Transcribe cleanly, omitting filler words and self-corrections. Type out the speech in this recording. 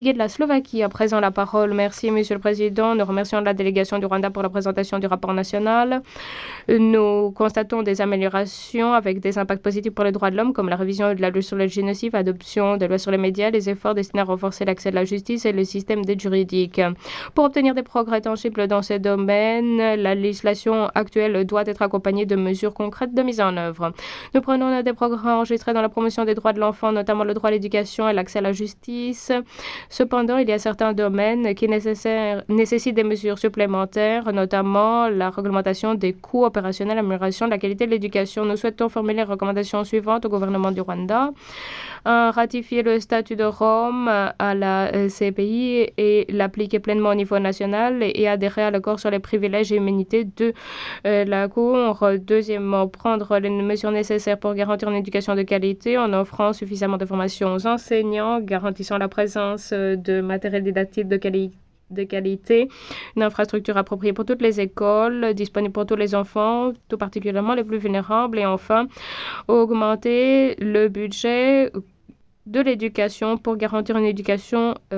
De la Slovaquie à présent la parole. Merci, Monsieur le Président. Nous remercions la délégation du Rwanda pour la présentation du rapport national. Nous constatons des améliorations avec des impacts positifs pour les droits de l'homme, comme la révision de la loi sur le génocide, l'adoption de lois sur les médias, les efforts destinés à renforcer l'accès à la justice et le système d'aide juridique. Pour obtenir des progrès tangibles dans ces domaines, la législation actuelle doit être accompagnée de mesures concrètes de mise en œuvre. Nous prenons note des progrès enregistrés dans la promotion des droits de l'enfant, notamment le droit à l'éducation et l'accès à la justice. Cependant, il y a certains domaines qui nécessitent des mesures supplémentaires, notamment la réglementation des coûts opérationnels, l'amélioration de la qualité de l'éducation. Nous souhaitons formuler les recommandations suivantes au gouvernement du Rwanda. Ratifier le statut de Rome à la CPI et l'appliquer pleinement au niveau national et adhérer à l'accord sur les privilèges et immunités de la Cour. Deuxièmement, prendre les mesures nécessaires pour garantir une éducation de qualité en offrant suffisamment d'informations aux enseignants, garantissant la présence de matériel didactique de qualité, une infrastructure appropriée pour toutes les écoles, disponible pour tous les enfants, tout particulièrement les plus vulnérables, et enfin, augmenter le budget de l'éducation pour garantir une éducation